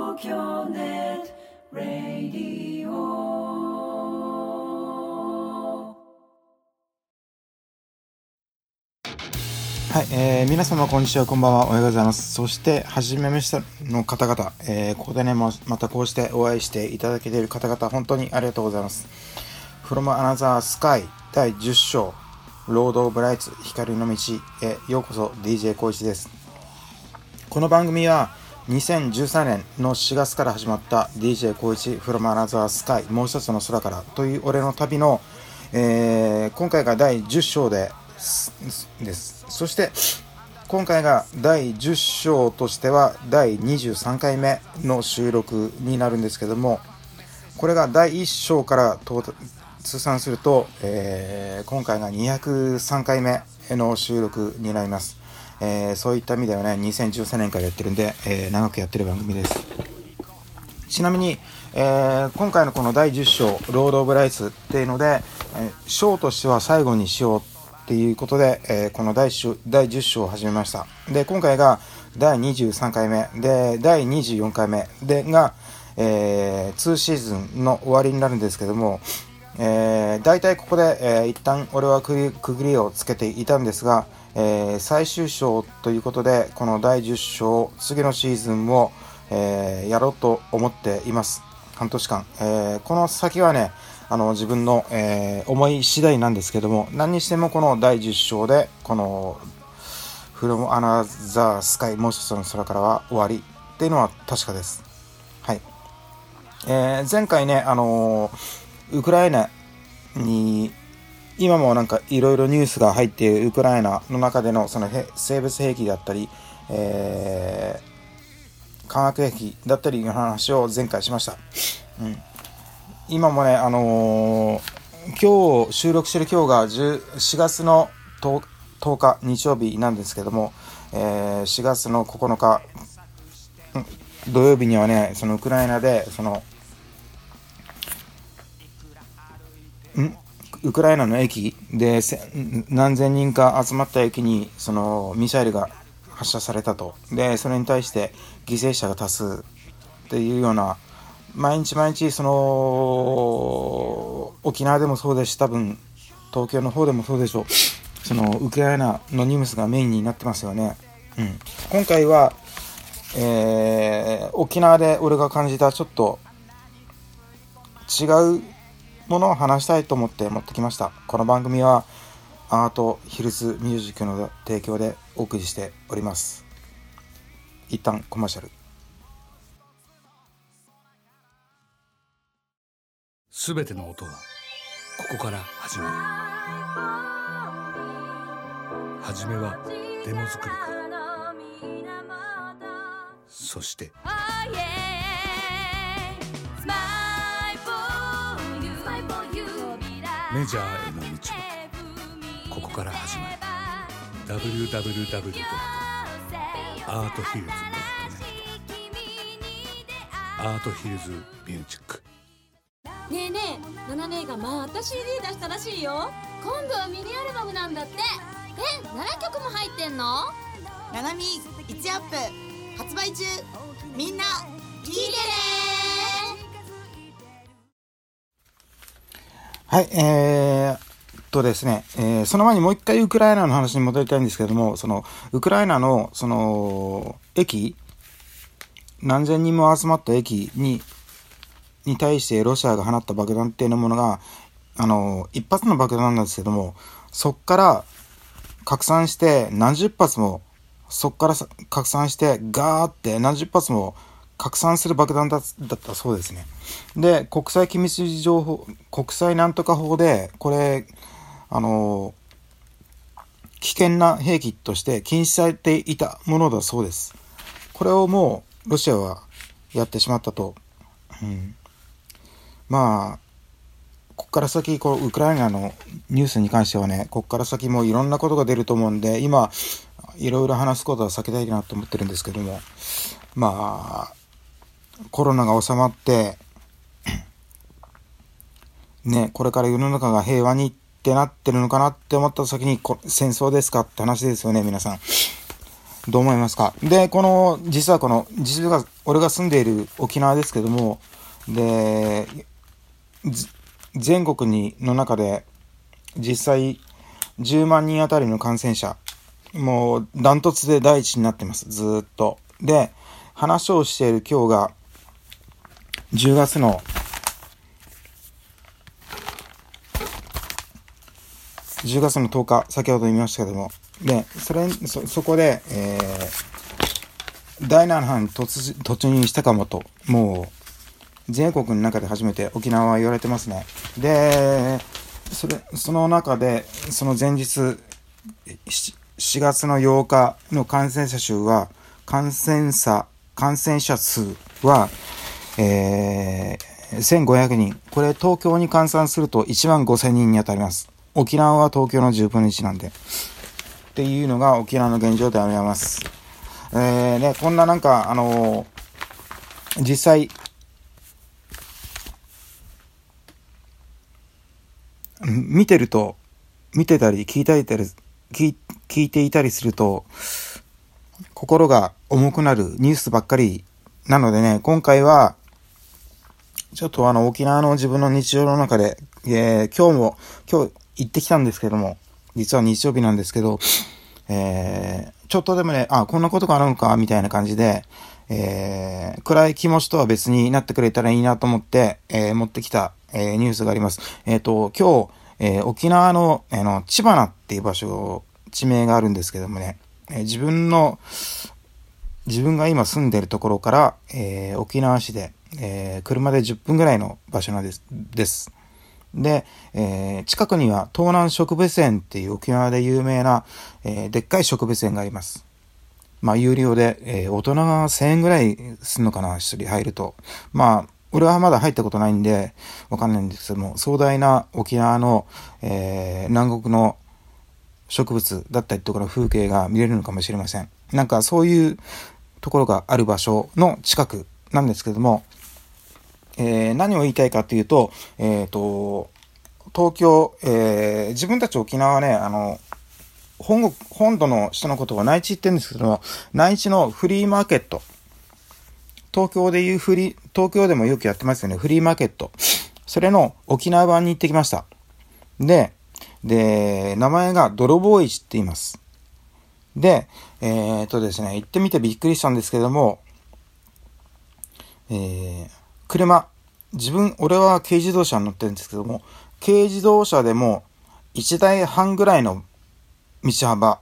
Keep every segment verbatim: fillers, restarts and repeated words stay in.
東京ネットラディオ。 はい、えー、皆様こんにちは、こんばんは、おはようございます。そして初めましての方々、えー、ここでねまたこうしてお会いしていただけている方々、本当にありがとうございます。 From Another Sky だいじゅっ章ロードオブライツ光の道へようこそ。 ディージェー 小石です。この番組はにせんじゅうさんねんのしがつから始まった ディージェー 小石 From Another Sky もう一つの空からという俺の旅の、えー、今回がだいじゅっ章でです。そして今回がだいじゅっ章としてはだいにじゅうさんかいめの収録になるんですけども、これがだいいっ章から通算すると、えー、今回がにひゃくさんかいめの収録になります。えー、そういった意味ではね、にせんじゅうさんねんからやってるんで、えー、長くやってる番組です。ちなみに、えー、今回のこのだいじゅっ章ロードオブライツっていうので、えー、章としては最後にしようっていうことで、えー、このだいじゅっ章を始めました。で、今回がだいにじゅうさんかいめで、だいにじゅうよんかいめでが、えー、にシーズンの終わりになるんですけども、えー、大体ここで、えー、一旦俺は区切りをつけていたんですが、えー、最終章ということでこのだいじゅっ章次のシーズンを、えー、やろうと思っています。半年間、えー、この先はね、あの自分の、えー、思い次第なんですけども、何にしてもこのだいじゅっ章でこの From Another Sky もう一つの空からは終わりっていうのは確かです。はい。えー、前回ね、あのー、ウクライナに今もなんかいろいろニュースが入っているウクライナの中でのその生物兵器だったり、えー、化学兵器だったりの話を前回しました。うん、今もね、あのー、今日収録してる今日がしがつのとおか日曜日なんですけども、えー、しがつのここのか土曜日にはね、そのウクライナでそのんウクライナの駅で何千人か集まった駅にそのミサイルが発射されたと。でそれに対して犠牲者が多数っていうような、毎日毎日その沖縄でもそうですし、多分東京の方でもそうでしょう、そのウクライナのニュースがメインになってますよね。うん、今回は、えー、沖縄で俺が感じたちょっと違うものを話したいと思って持ってきました。この番組はアートヒルズミュージックの提供でお送りしております。一旦コマーシャル。 すべての音はここから始まる。はじめはデモ作りから、そしてメジャーへの道はここから始まる。 ダブリューダブリューダブリュー ドットアートヒルズ ドットネット アートヒルズミュージック。 ねえねえ、ナナ姉がまた シーディー 出したらしいよ。今度はミニアルバムなんだって。え、ななきょくも入ってんの？ ナナミいちアップ発売中。みんな聞いてね。 はい、えーっとですね、えー、その前にもう一回ウクライナの話に戻りたいんですけれども、そのウクライナのその駅、何千人も集まった駅にに対してロシアが放った爆弾っていうものが、あの一発の爆弾なんですけども、そっから拡散して何十発も、そっから拡散してガーって何十発も拡散する爆弾 だ, だったそうですね。で、国際機密情報、国際なんとか法でこれあの危険な兵器として禁止されていたものだそうです。これをもうロシアはやってしまったと。うん、まあここから先こうウクライナのニュースに関してはね、ここから先もいろんなことが出ると思うんで、今いろいろ話すことは避けたいなと思ってるんですけども、まあコロナが収まってね、これから世の中が平和にってなってるのかなって思った先に、こ戦争ですかって話ですよね、皆さん。 どう思いますか？で、この、実はこの、実は俺が住んでいる沖縄ですけども、で、全国にの中で実際じゅうまんにんあたりの感染者、もうダントツで第一になってます、ずーっと。で、話をしている今日がじゅうがつのじゅうがつのとおか、先ほど言いましたけども、で、それ、そ、そこで、えー、だいなな波に突、突入したかもと、もう、全国の中で初めて沖縄は言われてますね。で、それ、その中で、その前日、しがつのようかの感染者数は、感染者、感染者数は、えー、せんごひゃくにん。これ東京に換算するといちまんごせんにんに当たります。沖縄は東京のじゅうぶんのいちなんで。っていうのが沖縄の現状であります。えー、ね、こんななんか、あのー、実際、見てると、見てたり聞いたり聞、聞いていたりすると、心が重くなるニュースばっかりなのでね、今回は、ちょっとあの、沖縄の自分の日常の中で、えー、今日も、今日行ってきたんですけども、実は日曜日なんですけど、えー、ちょっとでもね、あ、こんなことがあるのか、みたいな感じで、えー、暗い気持ちとは別になってくれたらいいなと思って、えー、持ってきた、えー、ニュースがあります。えっと、今日、えー、沖縄の、あの、知花っていう場所、地名があるんですけどもね、えー、自分の、自分が今住んでるところから、えー、沖縄市で、えー、車でじゅっぷんぐらいの場所なんです。ですで、えー、近くには東南植物園っていう沖縄で有名な、えー、でっかい植物園があります。まあ、有料で、えー、大人がせんえんぐらいするのかな、一人入ると。まあ、俺はまだ入ったことないんで、わかんないんですけども、壮大な沖縄の、えー、南国の植物だったりとかの風景が見れるのかもしれません。なんかそういうところがある場所の近くなんですけども、えー、何を言いたいかというと、えっと、東京、えー、自分たち沖縄はね、あの、本国、本土の人のことを内地って言うんですけども、内地のフリーマーケット。東京でいうフリー、東京でもよくやってますよね、フリーマーケット。それの沖縄版に行ってきました。で、で、名前が泥棒市って言います。で、えー、っとですね、行ってみてびっくりしたんですけども、えー、車、自分、俺は軽自動車に乗ってるんですけども、軽自動車でもいちだいはんぐらいの道幅、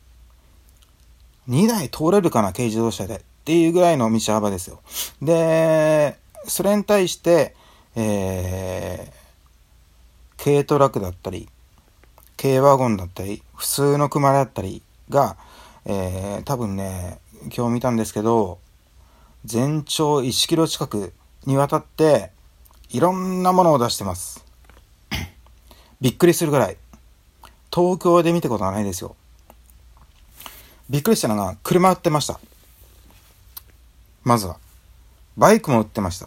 にだい通れるかな、軽自動車でっていうぐらいの道幅ですよ。で、それに対して、えー、軽トラックだったり、軽ワゴンだったり、普通の車だったりが、えー、多分ね、今日見たんですけど、全長いちキロ近くにわたっていろんなものを出してます。びっくりするぐらい。東京で見たことがないですよ。びっくりしたのが車売ってました。まずはバイクも売ってました。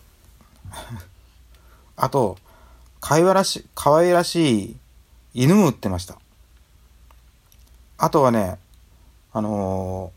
あとかわいらしい可愛らしい犬も売ってました。あとはね、あの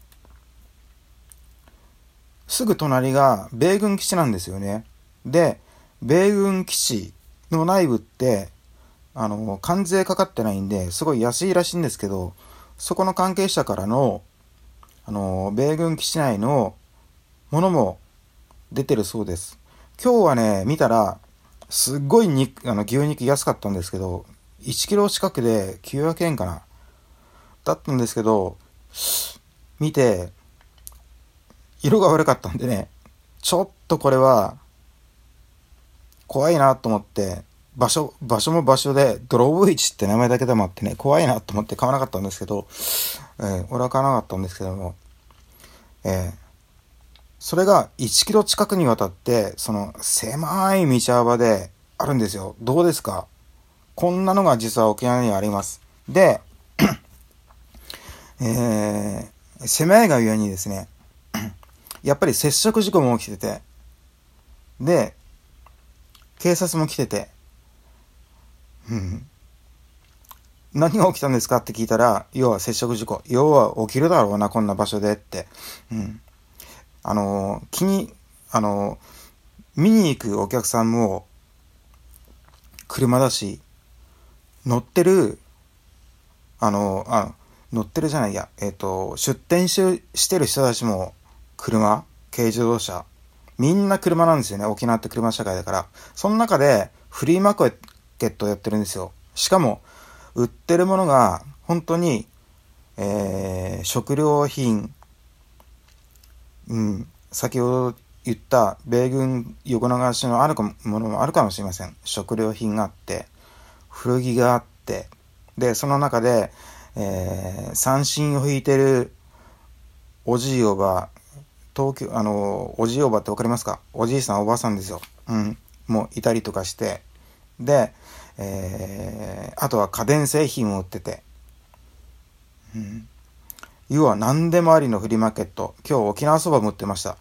ー、すぐ隣が米軍基地なんですよね。で、米軍基地の内部ってあのー、関税かかってないんですごい安いらしいんですけど、そこの関係者からの、あのー、米軍基地内のものも出てるそうです。今日はね、見たらすっごい肉、あの牛肉安かったんですけど、いちキロ近くできゅうひゃくえんかなだったんですけど、見て色が悪かったんでね、ちょっとこれは怖いなと思って、場所場所も場所で泥棒市って名前だけでもあってね、怖いなと思って買わなかったんですけど、えー、俺は買わなかったんですけども、えー、それがいちキロ近くにわたってその狭い道幅であるんですよ。どうですか？こんなのが実は沖縄にはあります。で、えー、狭いがゆえにですね、やっぱり接触事故も起きてて、で、警察も来てて、うん、 何が起きたんですかって聞いたら、要は接触事故。要は起きるだろうな、こんな場所でって。うん。あの、気に、あの、見に行くお客さんも、車だし、乗ってる、あの、あ、乗ってるじゃないや、えっと、出店し、してる人たちも、車、軽自動車、みんな車なんですよね。沖縄って車社会だから。その中で、フリーマーケットをやってるんですよ。しかも、売ってるものが本当に、えー、食料品、うん、先ほど言った米軍横流しのあるものもあるかもしれません。食料品があって、古着があって、で、その中で、えー、三振を引いてるおじいおば、東京、あの、おじいおばってわかりますか？おじいさんおばあさんですよ。うん、もういたりとかして、で、えー、あとは家電製品を売ってて、うん、要は何でもありのフリーマーケット。今日沖縄そばも売ってました。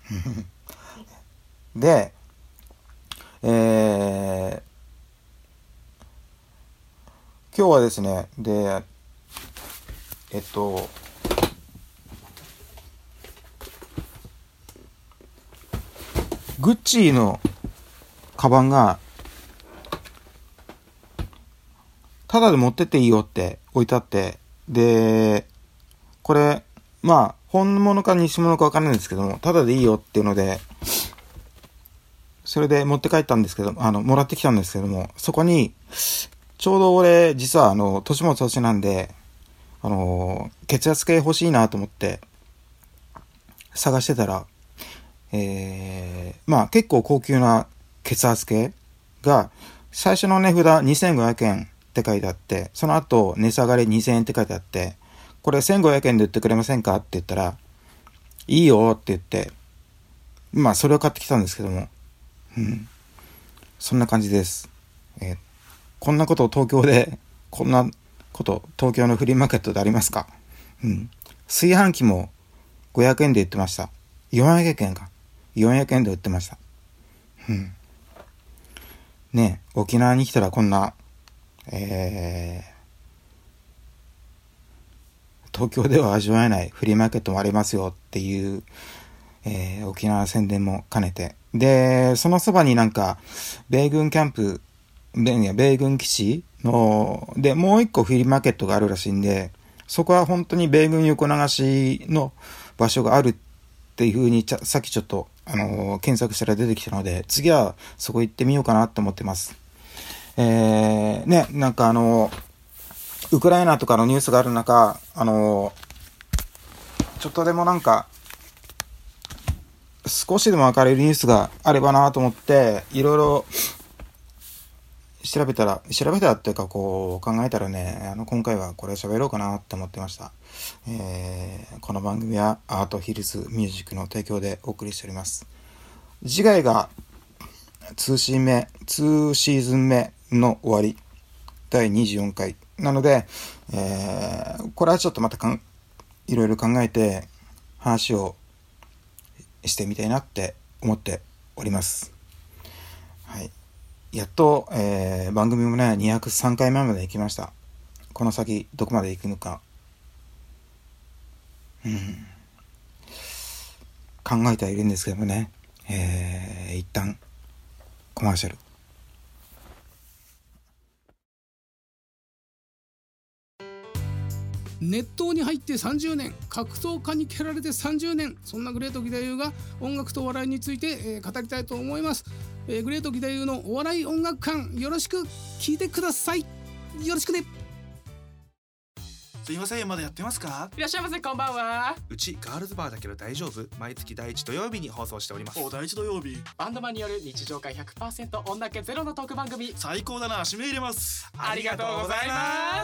で、えー、今日はですね、で、えっと、グッチーのカバンがただで持ってっていいよって置いてあって、で、これ、まあ、本物か偽物かわかんないんですけども、ただでいいよっていうので、それで持って帰ったんですけど、あの、もらってきたんですけども、そこに、ちょうど俺、実はあの、年も年なんで、あの、血圧計欲しいなと思って、探してたら、えー、まあ、結構高級な血圧計が、最初の値札にせんごひゃくえんって書いてあって、その後値下がりにせんえんって書いてあって、これせんごひゃくえんで売ってくれませんかって言ったら、いいよって言って、まあそれを買ってきたんですけども、うん、そんな感じです。えー、こんなこと東京で、こんなこと東京のフリーマーケットでありますか？うん、炊飯器もごひゃくえんで売ってました。よんひゃくえんか。よんひゃくえんで売ってました。うん。ねえ、沖縄に来たらこんな、えー、東京では味わえないフリーマーケットもありますよっていう、えー、沖縄宣伝も兼ねて。で、そのそばになんか、米軍キャンプ、米軍基地の、で、もう一個フリーマーケットがあるらしいんで、そこは本当に米軍横流しの場所があるっていう風にちゃ、さっきちょっと、あのー、検索したら出てきたので、次はそこ行ってみようかなと思ってます。えー、ね、なんかあのー、ウクライナとかのニュースがある中、あのー、ちょっとでもなんか、少しでも明るいニュースがあればなと思って、いろいろ調べたら、調べたらっていうかこう考えたらね、あの今回はこれ喋ろうかなって思ってました。えー、この番組はアートヒルズミュージックの提供でお送りしております。次回がにシーン目、にシーズン目の終わり、だいにじゅうよんかいなので、えー、これはちょっとまたかんいろいろ考えて話をしてみたいなって思っております。はい。やっと、えー、番組もね、にひゃくさんかいめまで行きました。この先、どこまで行くのか。うん。考えてはいるんですけどもね。えー、一旦、コマーシャル。 熱湯に入ってさんじゅうねん、格闘家に蹴られてさんじゅうねん、そんなグレート義太夫が音楽とお笑いについて、えー、語りたいと思います。えー、グレート義太夫のお笑い音楽館、よろしく聞いてください。よろしくね。 すいません、まだやってますか？ いらっしゃいませ、こんばんは。 うちガールズバーだけど大丈夫？毎月第一土曜日に放送しております。 お、第一土曜日。バンドマンによる日常会 ひゃくパーセント 女気ゼロのトーク番組。 最高だな、締め入れます。 ありがとうございます。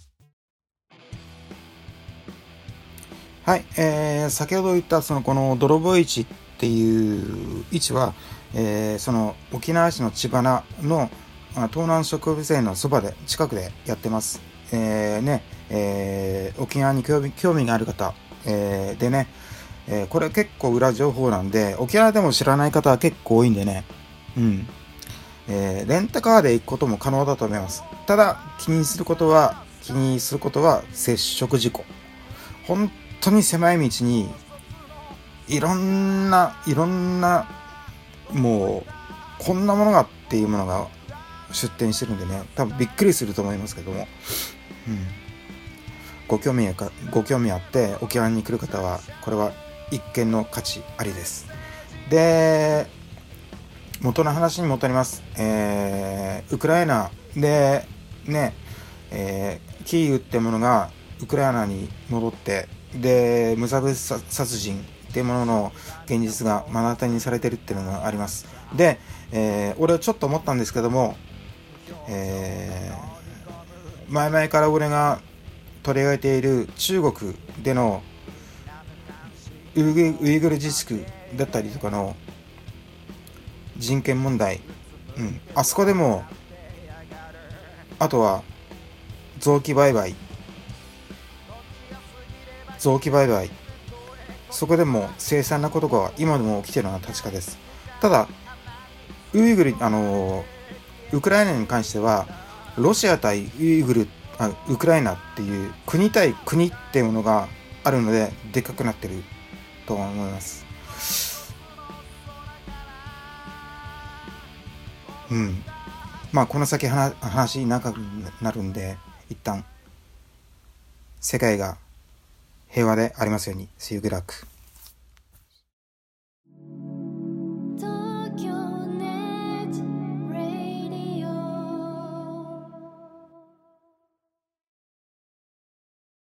はい、えー、先ほど言ったそのこの泥棒市っていう位置は、えー、その沖縄市の知花の東南植物園のそばで近くでやってます。えー、ね、えー、沖縄に興味、興味がある方、えー、でね、えー、これ結構裏情報なんで沖縄でも知らない方は結構多いんでね、うん、えー、レンタカーで行くことも可能だと思います。 ただ気にすることは気にすることは接触事故。本当に狭い道にいろんないろんなもうこんなものがっていうものが出店してるんでね、多分びっくりすると思いますけども、うん、ご興味かご興味あって沖縄に来る方はこれは一見の価値ありです。で、元の話に戻ります。えー、ウクライナでね、えー、キーウってものがウクライナに戻って、で無差別殺人っていうものの現実が目の当たりにされてるっていうのがあります。で、えー、俺はちょっと思ったんですけども、えー、前々から俺が取り上げている中国でのウイグル、ウイグル自治区だったりとかの人権問題、うん、あそこでも、あとは臓器売買臓器売買そこでも凄惨なことが今でも起きているのは確かです。ただウイグルあのウクライナに関してはロシア対ウイグルあウクライナっていう国対国っていうものがあるのででかくなってると思います。うん、まあこの先話話長くなるんで一旦世界が平和でありますように。See you, good luck.